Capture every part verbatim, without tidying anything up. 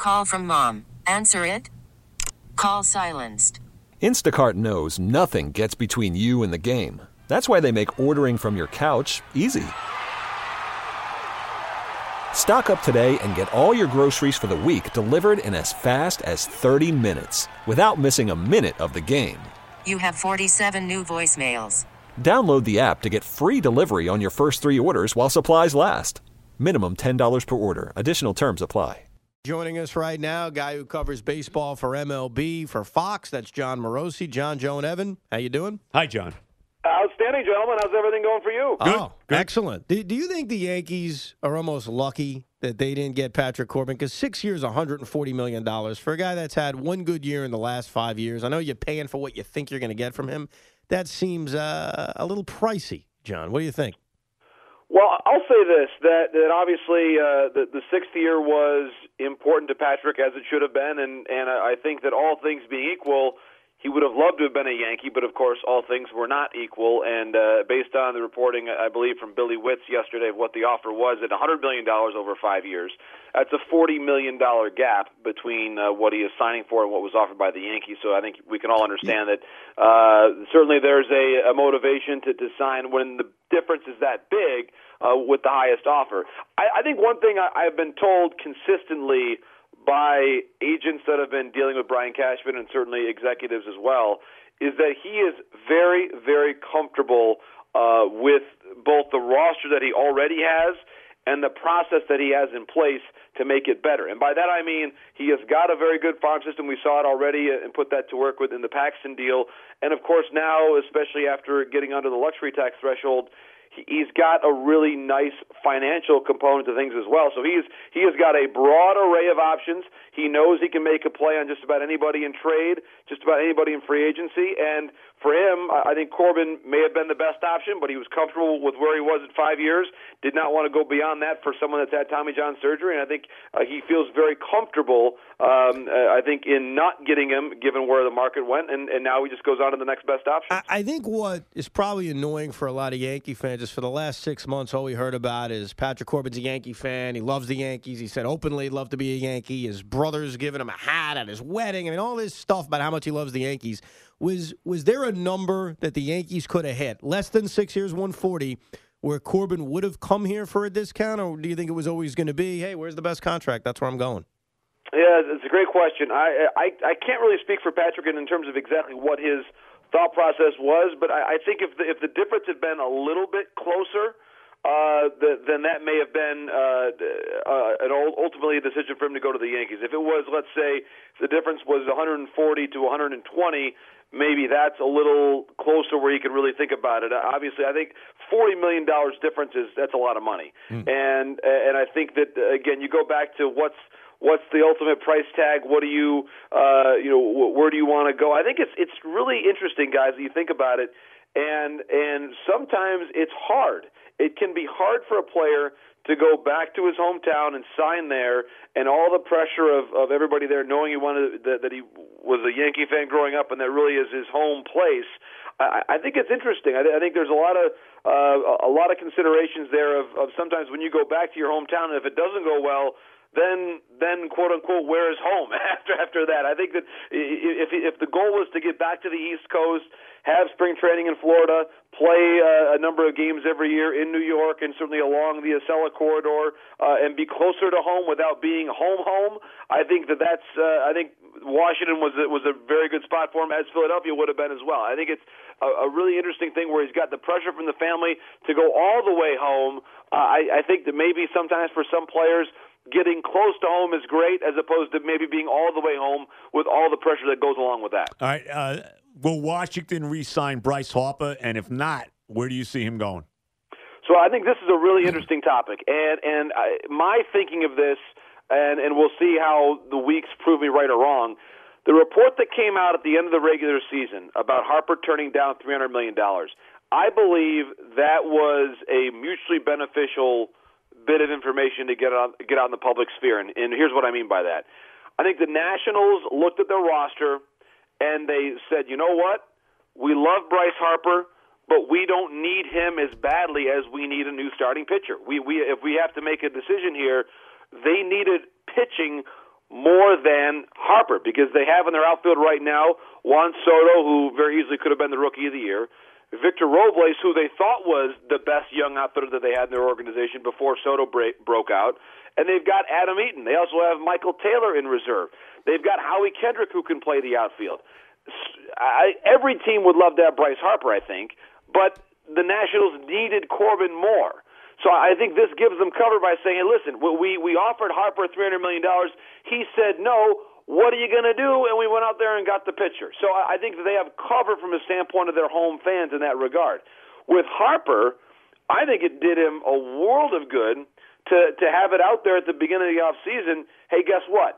Call from mom. Answer it. Call silenced. Instacart knows nothing gets between you and the game. That's why they make ordering from your couch easy. Stock up today and get all your groceries for the week delivered in as fast as thirty minutes without missing a minute of the game. You have forty-seven new voicemails. Download the app to get free delivery on your first three orders while supplies last. Minimum ten dollars per order. Additional terms apply. Joining us right now, a guy who covers baseball for M L B for Fox. That's John Morosi. John, Joe, and Evan. How you doing? Hi, John. Outstanding, gentlemen. How's everything going for you? Good. Oh, good. Excellent. Do, do you think the Yankees are almost lucky that they didn't get Patrick Corbin? Because six years, one hundred forty million dollars for a guy that's had one good year in the last five years. I know you're paying for what you think you're going to get from him. That seems uh, a little pricey, John. What do you think? Well, I'll say this, that, that obviously uh, the, the sixth year was important to Patrick, as it should have been, and, and I think that all things being equal, he would have loved to have been a Yankee, but of course all things were not equal. And uh, based on the reporting, I believe, from Billy Witz yesterday of what the offer was at one hundred million dollars over five years, that's a forty million dollars gap between uh, what he is signing for and what was offered by the Yankees. So I think we can all understand that uh, certainly there's a, a motivation to, to sign when the difference is that big uh, with the highest offer. I, I think one thing I, I've been told consistently by agents that have been dealing with Brian Cashman and certainly executives as well, is that he is very, very comfortable uh, with both the roster that he already has and the process that he has in place to make it better. And by that I mean he has got a very good farm system. We saw it already and put that to work within the Paxton deal. And, of course, now, especially after getting under the luxury tax threshold, he's got a really nice financial component to things as well. So he's he has got a broad array of options. He knows he can make a play on just about anybody in trade, just about anybody in free agency. And for him, I think Corbin may have been the best option, but he was comfortable with where he was at five years, did not want to go beyond that for someone that's had Tommy John surgery. And I think uh, he feels very comfortable, um, uh, I think, in not getting him, given where the market went. And, and now he just goes on to the next best option. I, I think what is probably annoying for a lot of Yankee fans is for the last six months, all we heard about is Patrick Corbin's a Yankee fan. He loves the Yankees. He said openly he'd love to be a Yankee. His brother's giving him a hat at his wedding. I mean, all this stuff about how much he loves the Yankees. Was was there a number that the Yankees could have hit, less than six years, one forty, where Corbin would have come here for a discount, or do you think it was always going to be, hey, where's the best contract? That's where I'm going. Yeah, it's a great question. I I, I can't really speak for Patrick in terms of exactly what his thought process was, but I, I think if the, if the difference had been a little bit closer, uh, the, then that may have been uh, uh, an ultimately a decision for him to go to the Yankees. If it was, let's say, if the difference was one hundred forty to one hundred twenty, maybe that's a little closer where he could really think about it. Obviously, I think forty million dollars difference is that's a lot of money, mm. and and I think that again, you go back to what's what's the ultimate price tag? What do you uh, you know where do you want to go? I think it's it's really interesting, guys. That you think about it, and and sometimes it's hard. It can be hard for a player to go back to his hometown and sign there, and all the pressure of, of everybody there knowing he wanted that, that he was a Yankee fan growing up, and that really is his home place. I, I think it's interesting. I, I think there's a lot of uh, a lot of considerations there of, of sometimes when you go back to your hometown, and if it doesn't go well, then then quote unquote where is home after after that. I think that if if the goal was to get back to the East Coast, have spring training in Florida, play uh, a number of games every year in New York and certainly along the Acela corridor, uh, and be closer to home without being home home, I think that that's uh, I think Washington was a, was a very good spot for him, as Philadelphia would have been as well. I think it's a, a really interesting thing where he's got the pressure from the family to go all the way home. Uh, I, I think that maybe sometimes for some players, getting close to home is great, as opposed to maybe being all the way home with all the pressure that goes along with that. All right. Uh, will Washington re-sign Bryce Harper? And if not, where do you see him going? So I think this is a really interesting topic. And and I, my thinking of this, and, and we'll see how the weeks prove me right or wrong, the report that came out at the end of the regular season about Harper turning down three hundred million dollars, I believe that was a mutually beneficial bit of information to get out, get out in the public sphere, and, and here's what I mean by that. I think the Nationals looked at their roster, and they said, you know what? We love Bryce Harper, but we don't need him as badly as we need a new starting pitcher. We, we, if we have to make a decision here, they needed pitching more than Harper because they have in their outfield right now Juan Soto, who very easily could have been the Rookie of the Year, Victor Robles, who they thought was the best young outfielder that they had in their organization before Soto break, broke out, and they've got Adam Eaton. They also have Michael Taylor in reserve. They've got Howie Kendrick, who can play the outfield. I, every team would love to have Bryce Harper, I think, but the Nationals needed Corbin more. So I think this gives them cover by saying, hey, listen, we, we offered Harper three hundred million dollars. He said no. What are you going to do? And we went out there and got the pitcher. So I think that they have cover from the standpoint of their home fans in that regard. With Harper, I think it did him a world of good to, to have it out there at the beginning of the offseason. Hey, guess what?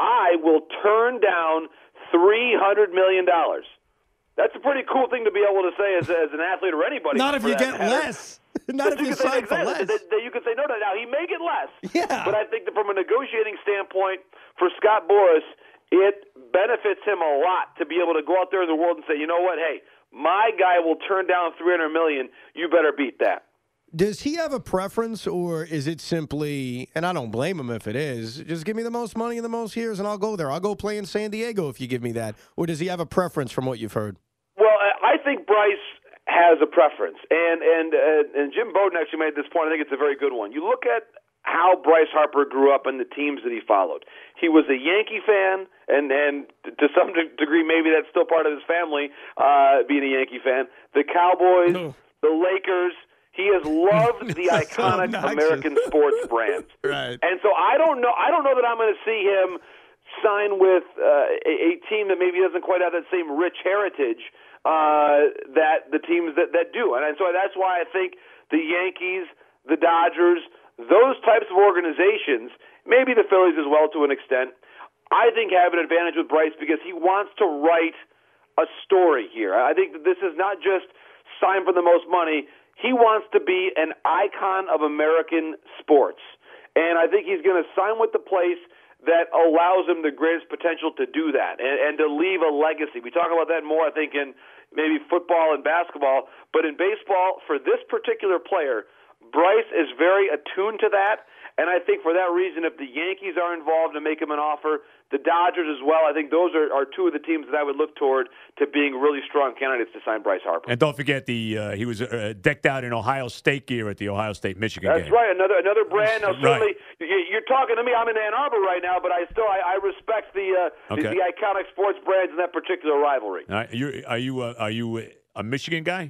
I will turn down three hundred million dollars. That's a pretty cool thing to be able to say as, as an athlete or anybody. Not if you get matter. less. Not if you, you sign for less. That, that you can say, no, no, now he may get less. Yeah. But I think that from a negotiating standpoint, for Scott Boras, it benefits him a lot to be able to go out there in the world and say, you know what, hey, my guy will turn down three hundred million dollars. You better beat that. Does he have a preference, or is it simply, and I don't blame him if it is, just give me the most money and the most years, and I'll go there. I'll go play in San Diego if you give me that. Or does he have a preference from what you've heard? Well, I think Bryce has a preference, and and uh, and Jim Bowden actually made this point. I think it's a very good one. You look at how Bryce Harper grew up and the teams that he followed. He was a Yankee fan, and and to some degree, maybe that's still part of his family, uh, being a Yankee fan. The Cowboys, no. the Lakers. He has loved the iconic so American sports brands, right? And so I don't know. I don't know that I'm going to see him sign with uh, a, a team that maybe doesn't quite have that same rich heritage uh, that the teams that, that do. And so that's why I think the Yankees, the Dodgers, those types of organizations, maybe the Phillies as well to an extent, I think have an advantage with Bryce because he wants to write a story here. I think that this is not just sign for the most money. He wants to be an icon of American sports. And I think he's going to sign with the place that allows him the greatest potential to do that and, and to leave a legacy. We talk about that more, I think, in maybe football and basketball. But in baseball, for this particular player, Bryce is very attuned to that. And I think for that reason, if the Yankees are involved and make him an offer, the Dodgers as well, I think those are, are two of the teams that I would look toward to being really strong candidates to sign Bryce Harper. And don't forget, the uh, he was uh, decked out in Ohio State gear at the Ohio State-Michigan game. That's right, another another brand. Now, certainly, right. You're talking to me. I'm in Ann Arbor right now, but I still I, I respect the, uh, okay. the the iconic sports brands in that particular rivalry. All right. You're, are you uh, are you a Michigan guy?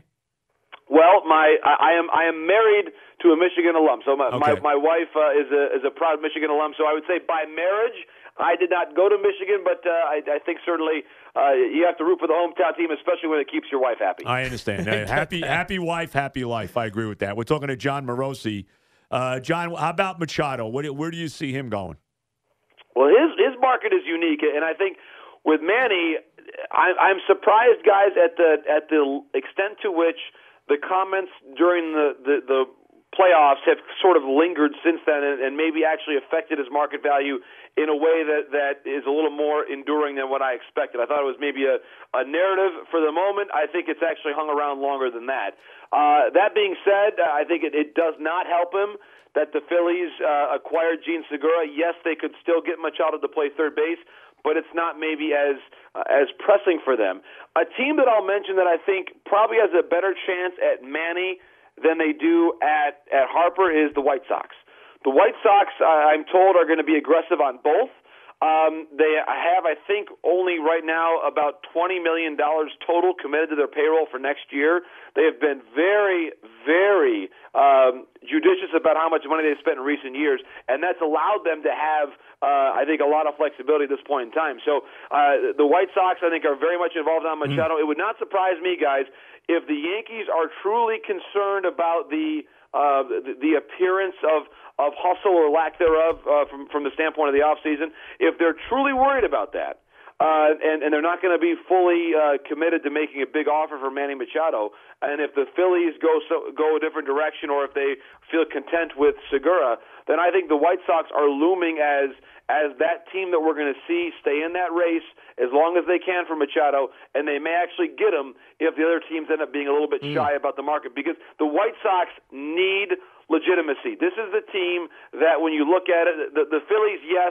Well, my I, I am I am married to a Michigan alum, so my okay. my, my wife uh, is a is a proud Michigan alum. So I would say by marriage, I did not go to Michigan, but uh, I, I think certainly uh, you have to root for the hometown team, especially when it keeps your wife happy. I understand. Uh, happy happy wife, happy life. I agree with that. We're talking to John Morosi. Uh, John, how about Machado? Where do, where do you see him going? Well, his his market is unique, and I think with Manny, I, I'm surprised, guys, at the at the extent to which the comments during the, the, the playoffs have sort of lingered since then and, and maybe actually affected his market value in a way that, that is a little more enduring than what I expected. I thought it was maybe a, a narrative for the moment. I think it's actually hung around longer than that. Uh, that being said, I think it, it does not help him that the Phillies uh, acquired Gene Segura. Yes, they could still get Machado to play third base, but it's not maybe as uh, as pressing for them. A team that I'll mention that I think probably has a better chance at Manny than they do at, at Harper is the White Sox. The White Sox, uh, I'm told, are going to be aggressive on both. Um, they have, I think, only right now about twenty million dollars total committed to their payroll for next year. They have been very, very um, judicious about how much money they've spent in recent years, and that's allowed them to have, uh, I think, a lot of flexibility at this point in time. So uh, the White Sox, I think, are very much involved on Machado. Mm. It would not surprise me, guys, if the Yankees are truly concerned about the uh, the, the appearance of of hustle or lack thereof uh, from from the standpoint of the offseason, if they're truly worried about that, uh, and, and they're not going to be fully uh, committed to making a big offer for Manny Machado, and if the Phillies go so, go a different direction or if they feel content with Segura, then I think the White Sox are looming as as that team that we're going to see stay in that race as long as they can for Machado, and they may actually get him if the other teams end up being a little bit shy mm. about the market, because the White Sox need legitimacy. This is the team that when you look at it, the, the Phillies, yes,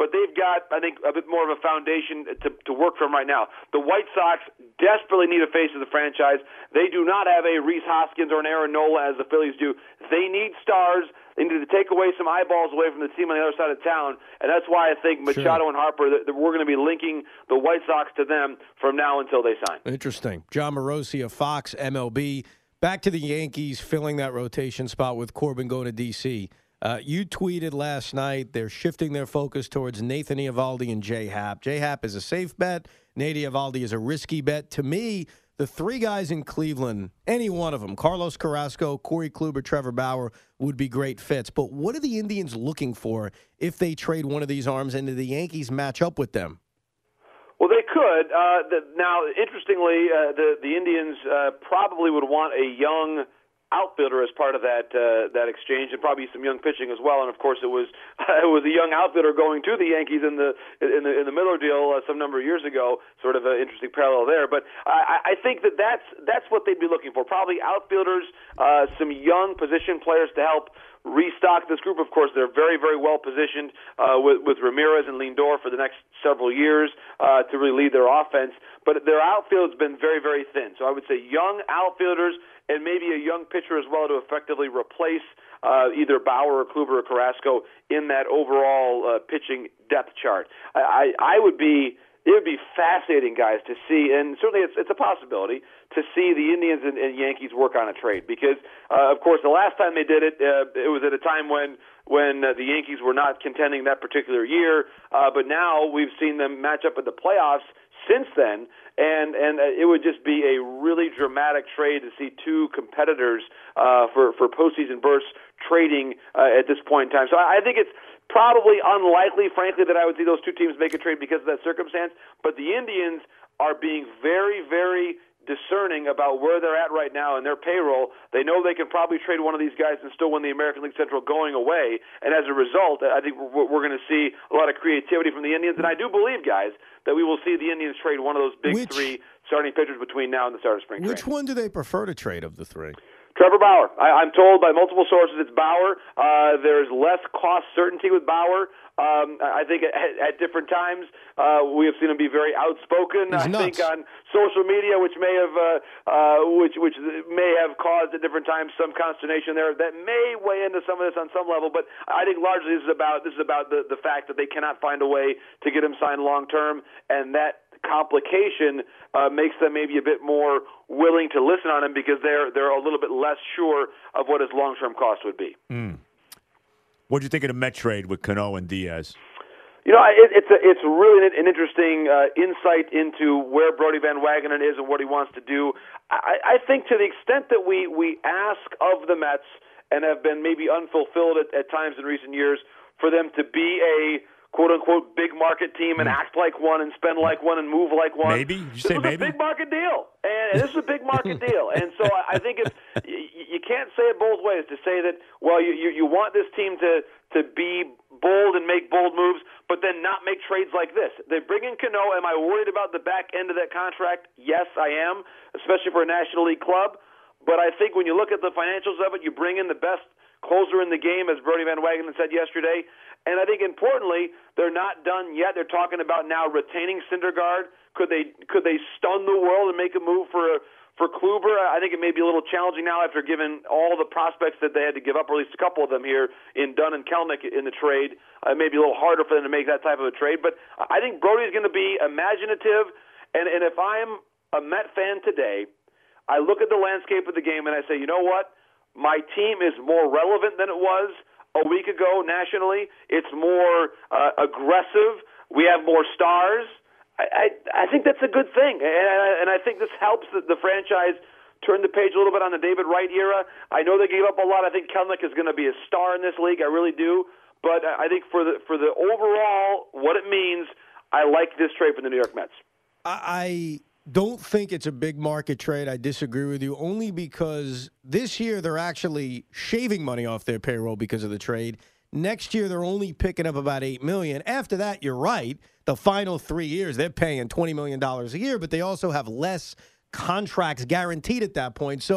but they've got, I think, a bit more of a foundation to, to work from right now. The White Sox desperately need a face of the franchise. They do not have a Rhys Hoskins or an Aaron Nola as the Phillies do. They need stars. They need to take away some eyeballs away from the team on the other side of town, and that's why I think Machado sure. and Harper, that, that we're going to be linking the White Sox to them from now until they sign. Interesting. John Morosi of Fox, M L B. Back to the Yankees filling that rotation spot with Corbin going to D C. Uh, you tweeted last night they're shifting their focus towards Nathan Eovaldi and J Happ. J Happ is a safe bet. Nate Eovaldi is a risky bet. To me, the three guys in Cleveland, any one of them, Carlos Carrasco, Corey Kluber, Trevor Bauer, would be great fits. But what are the Indians looking for if they trade one of these arms and do the Yankees match up with them? Well, they could. Uh, the, now, interestingly, uh, the the Indians uh, probably would want a young outfielder as part of that uh, that exchange, and probably some young pitching as well. And of course, it was uh, it was a young outfielder going to the Yankees in the in the in the Miller deal uh, some number of years ago. Sort of an interesting parallel there. But I, I think that that's that's what they'd be looking for. Probably outfielders, uh, some young position players to help restock this group. Of course, they're very, very well positioned uh, with, with Ramirez and Lindor for the next several years uh, to really lead their offense. But their outfield's been very, very thin. So I would say young outfielders and maybe a young pitcher as well to effectively replace uh, either Bauer or Kluber or Carrasco in that overall uh, pitching depth chart. I, I, I would be. It would be fascinating, guys, to see, and certainly it's, it's a possibility, to see the Indians and, and Yankees work on a trade. Because, uh, of course, the last time they did it, uh, it was at a time when when uh, the Yankees were not contending that particular year. Uh, but now we've seen them match up at the playoffs since then, and and uh, it would just be a really dramatic trade to see two competitors uh, for, for postseason berths trading uh, at this point in time. So I, I think it's probably unlikely, frankly, that I would see those two teams make a trade because of that circumstance. But the Indians are being very, very discerning about where they're at right now in their payroll. They know they can probably trade one of these guys and still win the American League Central going away. And as a result, I think we're, we're going to see a lot of creativity from the Indians. And I do believe, guys, that we will see the Indians trade one of those big which, three starting pitchers between now and the start of spring training. Which one do they prefer to trade of the three? Trevor Bauer. I, I'm told by multiple sources it's Bauer. Uh, there's less cost certainty with Bauer. Um, I think at, at different times uh, we have seen him be very outspoken. He's I nuts. think on social media, which may have uh, uh, which which may have caused at different times some consternation there. That may weigh into some of this on some level. But I think largely this is about this is about the the fact that they cannot find a way to get him signed long term, and that complication uh, makes them maybe a bit more willing to listen on him because they're they're a little bit less sure of what his long-term cost would be. Mm. What do you think of the Met trade with Cano and Diaz? You know, it, it's a, it's really an interesting uh, insight into where Brodie Van Wagenen is and what he wants to do. I, I think to the extent that we, we ask of the Mets and have been maybe unfulfilled at, at times in recent years for them to be a quote-unquote big market team and act like one and spend like one and move like one. Maybe? Did you this say was maybe? a big market deal. And this is a big market deal. And so I think it's, you, you can't say it both ways to say that, well, you, you, you want this team to, to be bold and make bold moves, but then not make trades like this. They bring in Cano. Am I worried about the back end of that contract? Yes, I am, especially for a National League club. But I think when you look at the financials of it, you bring in the best closer in the game, as Brodie Van Wagenen said yesterday. And I think importantly, they're not done yet. They're talking about now retaining Syndergaard. Could they could they stun the world and make a move for for Kluber? I think it may be a little challenging now after giving all the prospects that they had to give up, or at least a couple of them here in Dunn and Kelnick in the trade. Uh, it may be a little harder for them to make that type of a trade. But I think Brodie's going to be imaginative. And, and if I'm a Met fan today, I look at the landscape of the game and I say, you know what? My team is more relevant than it was a week ago nationally. It's more uh, aggressive. We have more stars. I, I, I think that's a good thing, and, and I think this helps the, the franchise turn the page a little bit on the David Wright era. I know they gave up a lot. I think Kelnick is going to be a star in this league. I really do. But I think for the for the overall, what it means, I like this trade for the New York Mets. I don't think it's a big market trade. I disagree with you, only because this year they're actually shaving money off their payroll because of the trade. Next year they're only picking up about eight million dollars. After that, you're right. The final three years they're paying twenty million dollars a year, but they also have less contracts guaranteed at that point. So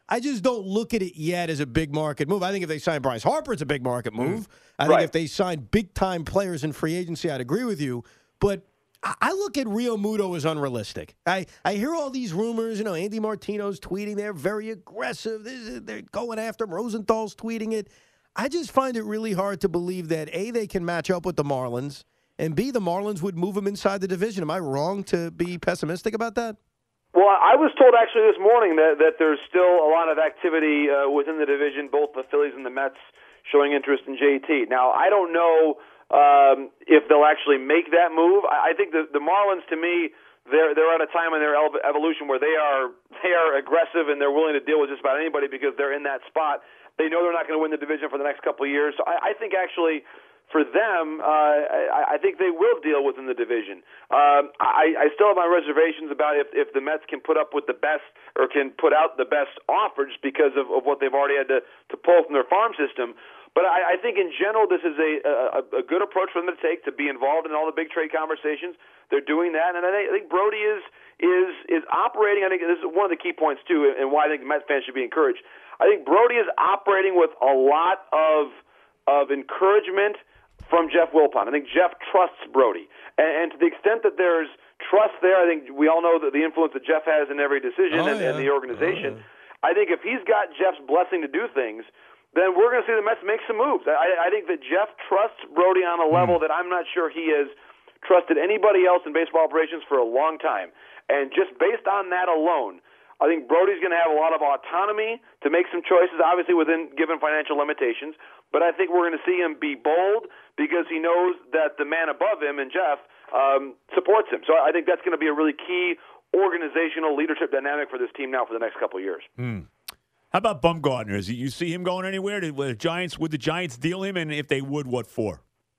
I just don't look at it yet as a big market move. I think if they sign Bryce Harper, it's a big market move. Mm. I think right. if they sign big-time players in free agency, I'd agree with you. But I look at Rio Muto as unrealistic. I, I hear all these rumors. You know, Andy Martino's tweeting. They're very aggressive. They're going after him. Rosenthal's tweeting it. I just find it really hard to believe that, A, they can match up with the Marlins, and B, the Marlins would move him inside the division. Am I wrong to be pessimistic about that? Well, I was told actually this morning that, that there's still a lot of activity uh, within the division, both the Phillies and the Mets showing interest in J T. Now, I don't know um, if they'll actually make that move. I, I think the, the Marlins, to me, they're they're at a time in their evolution where they are they are aggressive and they're willing to deal with just about anybody because they're in that spot. They know they're not going to win the division for the next couple of years. So I, I think actually, for them, uh, I, I think they will deal within the division. Um, I, I still have my reservations about if, if the Mets can put up with the best or can put out the best offers because of, of what they've already had to, to pull from their farm system. But I, I think in general this is a, a, a good approach for them to take to be involved in all the big trade conversations. They're doing that, and I think, I think Brody is is is operating. I think this is one of the key points too, and why I think Mets fans should be encouraged. I think Brody is operating with a lot of of encouragement from Jeff Wilpon. I think Jeff trusts Brody. And, and to the extent that there's trust there, I think we all know that the influence that Jeff has in every decision oh, and, yeah. and the organization. Oh, yeah. I think if he's got Jeff's blessing to do things, then we're going to see the Mets make some moves. I, I think that Jeff trusts Brody on a level mm. that I'm not sure he has trusted anybody else in baseball operations for a long time. And just based on that alone, I think Brody's going to have a lot of autonomy to make some choices, obviously within given financial limitations. But I think we're going to see him be bold because he knows that the man above him, and Jeff, um, supports him. So I think that's going to be a really key organizational leadership dynamic for this team now for the next couple of years. Mm. How about Bumgarner? Is you see him going anywhere? Did the Giants would the Giants deal him, and if they would, what for?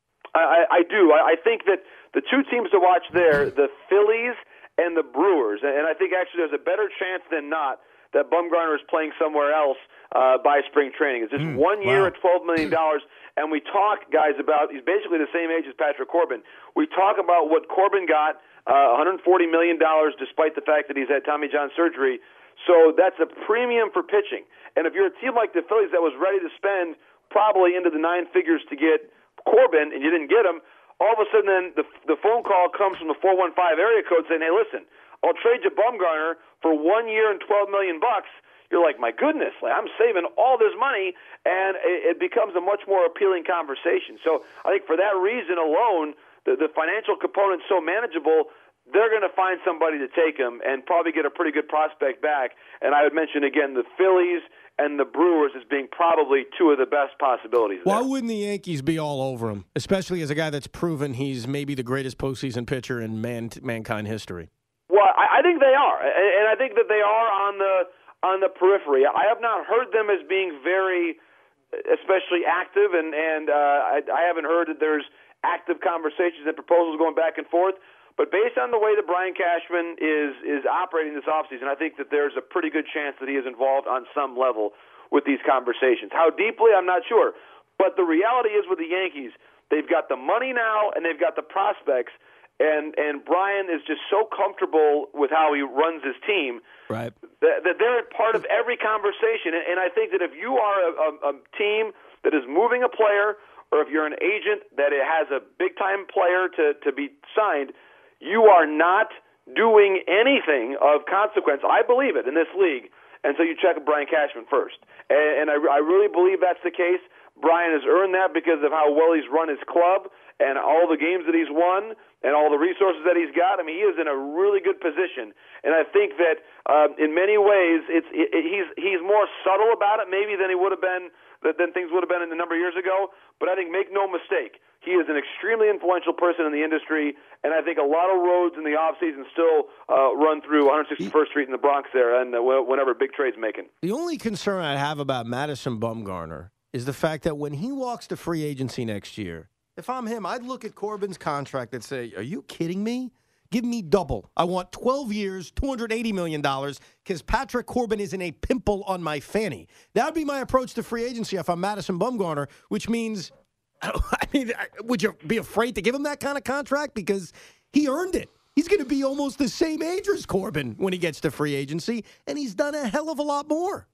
I, I do. I, I think that the two teams to watch there, the Phillies and the Brewers, and I think actually there's a better chance than not that Bumgarner is playing somewhere else uh, by spring training. It's just mm, one year wow. at twelve million dollars, and we talk, guys, about he's basically the same age as Patrick Corbin. We talk about what Corbin got, uh, one hundred forty million dollars, despite the fact that he's had Tommy John surgery. So that's a premium for pitching. And if you're a team like the Phillies that was ready to spend probably into the nine figures to get Corbin, and you didn't get him, all of a sudden then the, the phone call comes from the four one five area code saying, hey, listen, I'll trade you Bumgarner for one year and twelve million bucks. You're like, my goodness, like, I'm saving all this money, and it, it becomes a much more appealing conversation. So I think for that reason alone, the, the financial component's so manageable, they're going to find somebody to take him and probably get a pretty good prospect back. And I would mention, again, the Phillies and the Brewers as being probably two of the best possibilities Why there. wouldn't the Yankees be all over him, especially as a guy that's proven he's maybe the greatest postseason pitcher in man, mankind history? Well, I, I think they are, and I think that they are on the on the periphery. I have not heard them as being very, especially active, and and uh, I, I haven't heard that there's active conversations and proposals going back and forth. But based on the way that Brian Cashman is is operating this offseason, I think that there's a pretty good chance that he is involved on some level with these conversations. How deeply, I'm not sure. But the reality is with the Yankees, they've got the money now and they've got the prospects, and and Brian is just so comfortable with how he runs his team right. that, that they're part of every conversation. And, and I think that if you are a, a, a team that is moving a player, or if you're an agent that it has a big-time player to, to be signed, you are not doing anything of consequence. I believe it in this league until you check with Brian Cashman first. And, and I, I really believe that's the case. Brian has earned that because of how well he's run his club and all the games that he's won and all the resources that he's got. I mean, he is in a really good position. And I think that um, in many ways it's it, it, he's he's more subtle about it maybe than he would have been than things would have been in a number of years ago. But I think, make no mistake, he is an extremely influential person in the industry, and I think a lot of roads in the offseason still uh, run through one sixty-first Street in the Bronx there, and uh, whenever big trade's making. The only concern I have about Madison Bumgarner is the fact that when he walks to free agency next year, if I'm him, I'd look at Corbin's contract and say, are you kidding me? Give me double. I want twelve years, two hundred eighty million dollars, because Patrick Corbin isn't a pimple on my fanny. That would be my approach to free agency if I'm Madison Bumgarner, which means, I mean, would you be afraid to give him that kind of contract? Because he earned it. He's going to be almost the same age as Corbin when he gets to free agency, and he's done a hell of a lot more.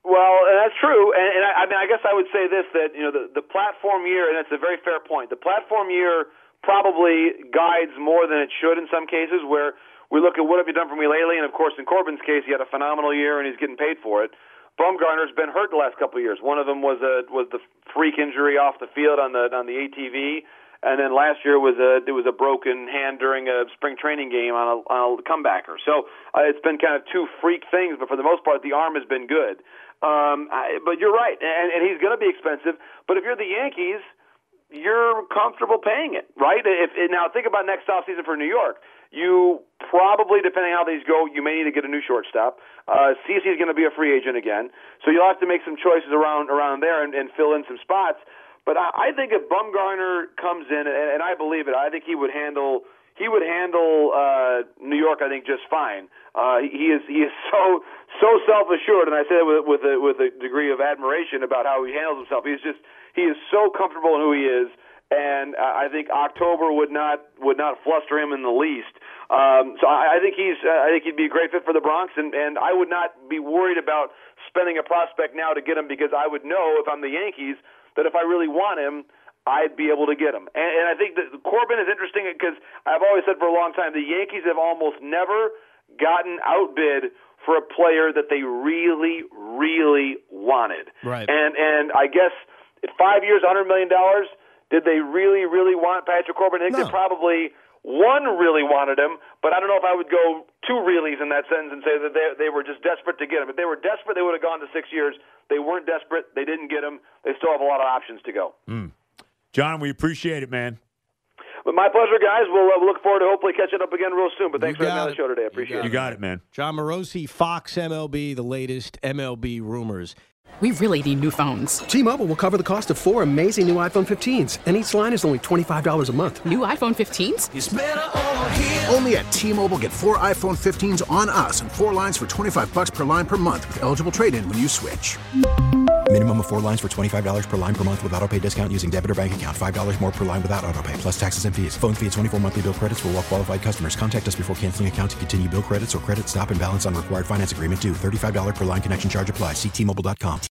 Well, and that's true, and, and I, I mean, I guess I would say this, that, you know, the, the platform year, and it's a very fair point, the platform year probably guides more than it should in some cases, where we look at what have you done for me lately, and of course in Corbin's case, he had a phenomenal year and he's getting paid for it. Bumgarner's been hurt the last couple of years. One of them was a was the freak injury off the field on the on the A T V, and then last year was a it was a broken hand during a spring training game on a, on a comebacker. So uh, it's been kind of two freak things, but for the most part, the arm has been good. Um, I, but you're right, and, and he's going to be expensive. But if you're the Yankees, you're comfortable paying it, right? If, now think about next offseason for New York. You probably, depending on how these go, you may need to get a new shortstop. Uh, CeCe is going to be a free agent again, so you'll have to make some choices around around there and, and fill in some spots. But I, I think if Bumgarner comes in, and, and I believe it, I think he would handle he would handle uh, New York, I think, just fine. Uh, he is he is so so self assured, and I say that with with a, with a degree of admiration about how he handles himself. He's just he is so comfortable in who he is. And I think October would not would not fluster him in the least. Um, so I, I think he's uh, I think he'd be a great fit for the Bronx, and, and I would not be worried about spending a prospect now to get him, because I would know if I'm the Yankees that if I really want him, I'd be able to get him. And, and I think that Corbin is interesting because I've always said for a long time the Yankees have almost never gotten outbid for a player that they really really wanted. Right. And and I guess at five years, one hundred million dollars. Did they really, really want Patrick Corbin? I think No. they probably one really wanted him, but I don't know if I would go two reallys in that sentence and say that they they were just desperate to get him. If they were desperate, they would have gone to six years. They weren't desperate. They didn't get him. They still have a lot of options to go. Mm. John, we appreciate it, man. But my pleasure, guys. We'll uh, look forward to hopefully catching up again real soon. But thanks You for having me on got the show it. today. I You appreciate You it. got it, man. John Morosi, Fox M L B, the latest M L B rumors. We really need new phones. T-Mobile will cover the cost of four amazing new iPhone fifteens, and each line is only twenty-five dollars a month. New iPhone fifteens? Only at T-Mobile, get four iPhone fifteens on us and four lines for twenty-five bucks per line per month with eligible trade-in when you switch. Minimum of four lines for twenty-five dollars per line per month with autopay discount using debit or bank account. five dollars more per line without autopay, plus taxes and fees. Phone fee at twenty-four monthly bill credits for well-qualified customers. Contact us before canceling account to continue bill credits or credit stop and balance on required finance agreement due. thirty-five dollars per line connection charge applies. See T Mobile dot com.